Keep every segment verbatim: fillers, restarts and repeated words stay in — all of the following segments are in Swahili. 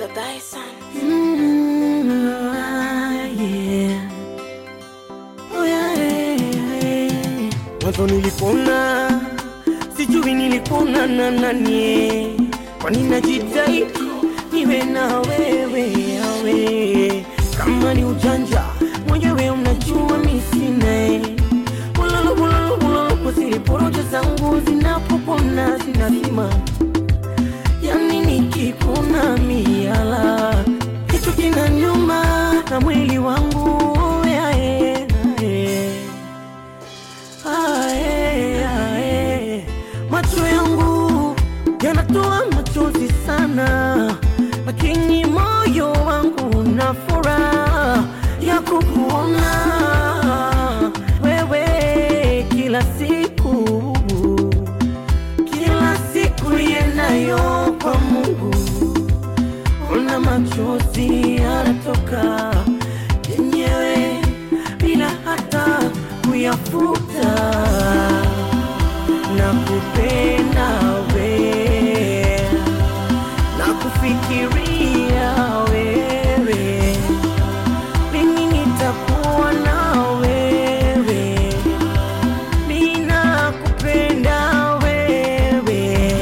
the Dyson. Mm, yeah. Oh, yeah, yeah. Mwanzo nilipona, sijui nilipona na nani. Kwani najitahidi niwe na wewe, wewe. Kama ni ujanja, mwenyewe unajua mimi sina. Ulolo ulolo ulolo kwa siri porojo zangu zinapopona zinazima. Yani nikikuna miala kitu kinanyuma na mwili wangu yae nae. Ae ae macho yangu yanatoa machozi sana, lakini moyo wangu na furaha ya kukuona wewe kila siku, kila siku yenayo kwa Mungu. Una machozi yanatoka yenyewe bila hata kuyafuta. Nakupenda wewe, nakufikiria wewe, lini nitakuwa na wewe. Ninakupenda wewe,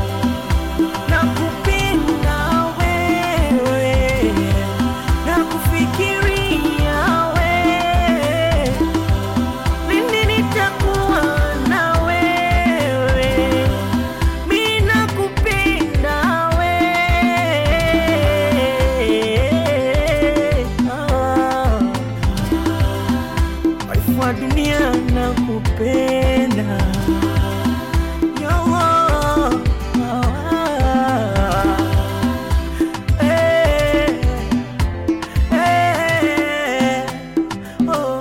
nakupenda wewe, nakufikiria wewe, lini nitakuwa na wewe. Mimi nakupenda wewe, ah, kwa dunia nakupenda. Yo, ah, eh, eh, oh,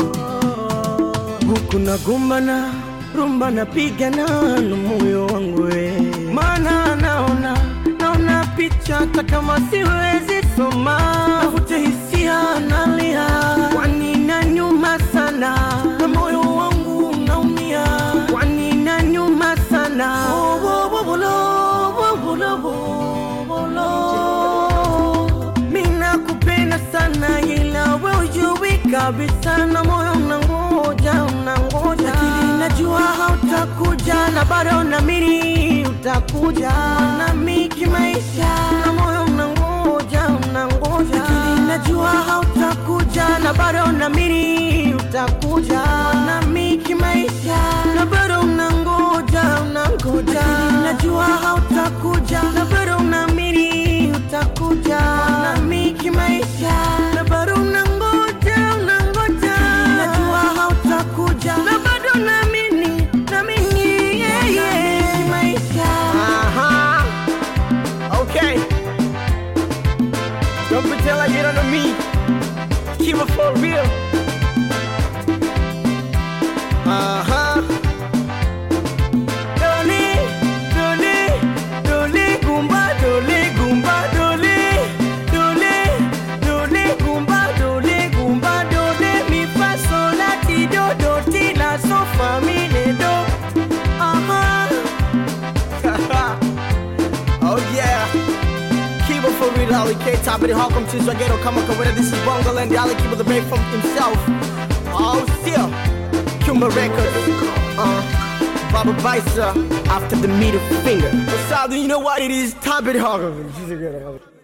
huku nagombana rumba napigana na moyo wangu we. Maana naona naona picha hata kama siwezi soma. Navute hisia nalia, kwani inaniuma sana, na moyo wangu unaumia, kwani inaniuma sana. Oh, oh, oh, oh, oh, oh, oh, oh. Mimi nakupenda sana ila wewe hujui kabisa, na moyo unangoja unangoja, lakini najua hautakuja, na bado naamini utakuja nami kimaisha. Na moyo unangoja unangoja, lakini najua hautakuja, na bado naamini utakuja nami kimaisha. Na bado unangoja unangoja, lakini najua hautakuja, na bado naamini utakuja nami kimaisha. Na bado unangoja unangoja, najua hautakuja, na bado naamini naamini yeah, yeah, kimaisha. Aha. Okay. Don't pretend like you don't know me. Keep it for real. Uh-huh. Dole, dole, dole, gumba, dole, gumba, dole, dole, dole, gumba, dole, gumba, dole, mi fa sol la ti do do ti la so fa mi le do. Uh-huh. Oh yeah. Keep it for real, Ali K. Top of the Hawk, to Zagero, come on, this is Bongo and Ali keep it the break from himself. Oh, still. Kumba Records, uh, Baba Visa, after the middle finger. So, you know what it is? Top of the Hawk.